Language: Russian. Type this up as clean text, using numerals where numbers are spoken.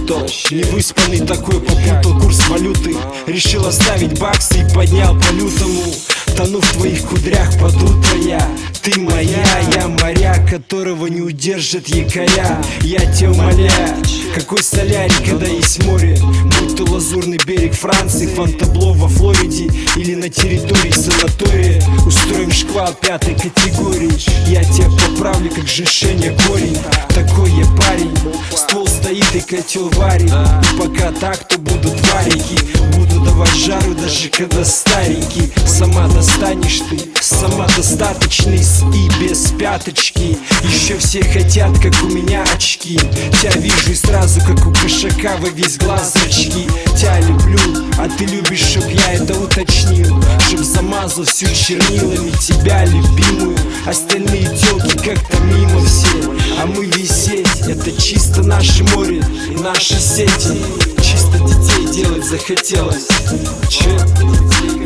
перепутал. Невыспанный такой, попутал курс валюты. Решил оставить баксы и поднял по-лютому. Тону в твоих кудрях паду твоя. Ты моя, я моряк, которого не удержат якоря. Я тебя умоляю, какой солярий, когда есть море. Будь то лазурный берег Франции, Фонтабло во Флориде или на территории санатория. Устроим шквал 5-й категории. Я тебя поправлю, как жишение корень. Такой я парень, ствол стоит и котел варит. И пока так, то будут варики. Буду давать жару, даже когда старенький. Сама достанешь ты, самодостаточный и без пяточки. Еще все хотят, как у меня очки. Тебя вижу и сразу, как у кошака, во весь глаз зрачки. Тебя люблю, а ты любишь, чтоб я это уточнил. Чтоб замазал всю чернилами тебя, любимую. Остальные тёлки как-то мимо все. А мы висеть, это чисто наше море и наши сети. Чисто детей делать захотелось. Че?